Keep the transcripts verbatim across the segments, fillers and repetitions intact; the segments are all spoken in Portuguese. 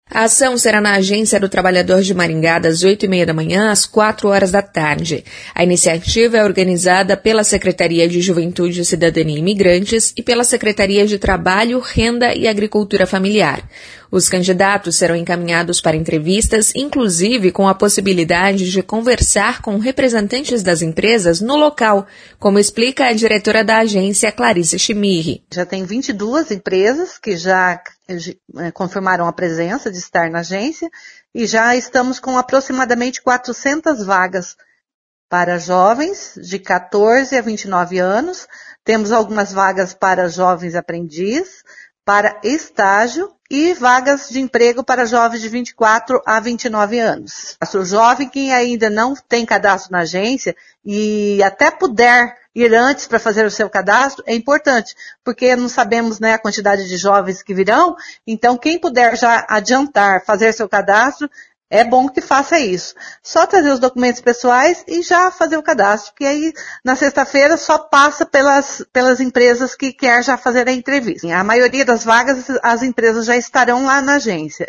A ação será na Agência do Trabalhador de Maringá das oito e meia da manhã às quatro horas da tarde. A iniciativa é organizada pela Secretaria de Juventude, Cidadania e Imigrantes e pela Secretaria de Trabalho, Renda e Agricultura Familiar. Os candidatos serão encaminhados para entrevistas, inclusive com a possibilidade de conversar com representantes das empresas no local, como explica a diretora da agência, Clarice Schmirri. Já tem vinte e duas empresas que já confirmaram a presença de estar na agência e já estamos com aproximadamente quatrocentas vagas para jovens de quatorze a vinte e nove anos. Temos algumas vagas para jovens aprendiz, para estágio e vagas de emprego para jovens de vinte e quatro a vinte e nove anos. O jovem que ainda não tem cadastro na agência e até puder ir antes para fazer o seu cadastro é importante, porque não sabemos, né, a quantidade de jovens que virão, então quem puder já adiantar fazer seu cadastro, é bom que faça isso. Só trazer os documentos pessoais e já fazer o cadastro, que aí na sexta-feira só passa pelas, pelas empresas que quer já fazer a entrevista. A maioria das vagas as empresas já estarão lá na agência.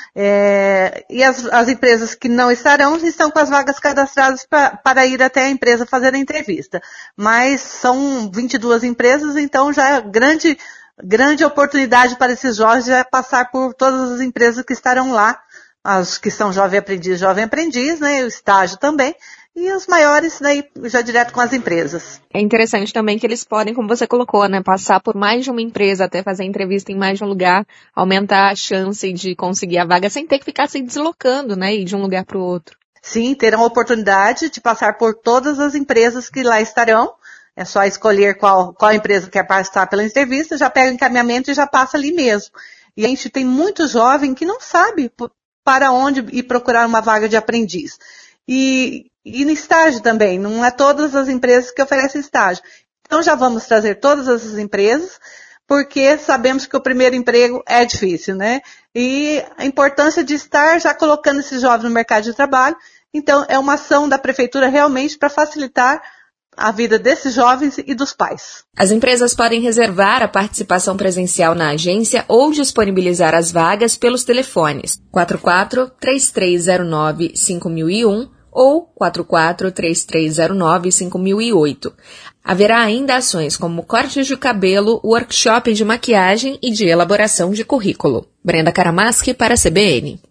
É, e as, as empresas que não estarão estão com as vagas cadastradas pra, para ir até a empresa fazer a entrevista. Mas são vinte e duas empresas, então já é grande, grande oportunidade para esses jovens já passar por todas as empresas que estarão lá. As que são jovem aprendiz, jovem aprendiz, né, o estágio também, e os maiores, né, já direto com as empresas. É interessante também que eles podem, como você colocou, né, passar por mais de uma empresa, até fazer entrevista em mais de um lugar, aumentar a chance de conseguir a vaga sem ter que ficar se deslocando, né, ir de um lugar para o outro. Sim, terão a oportunidade de passar por todas as empresas que lá estarão. É só escolher qual, qual empresa quer passar pela entrevista, já pega o encaminhamento e já passa ali mesmo. E a gente tem muito jovem que não sabe para onde ir procurar uma vaga de aprendiz. E, e no estágio também, não é todas as empresas que oferecem estágio. Então já vamos trazer todas essas empresas, porque sabemos que o primeiro emprego é difícil, né? E a importância de estar já colocando esses jovens no mercado de trabalho. Então é uma ação da prefeitura realmente para facilitar a vida desses jovens e dos pais. As empresas podem reservar a participação presencial na agência ou disponibilizar as vagas pelos telefones quatro quatro, três três zero nove, cinco mil e um ou quatro quatro, três três zero nove, cinco mil e oito. Haverá ainda ações como cortes de cabelo, workshop de maquiagem e de elaboração de currículo. Brenda Karamaschi para a C B N.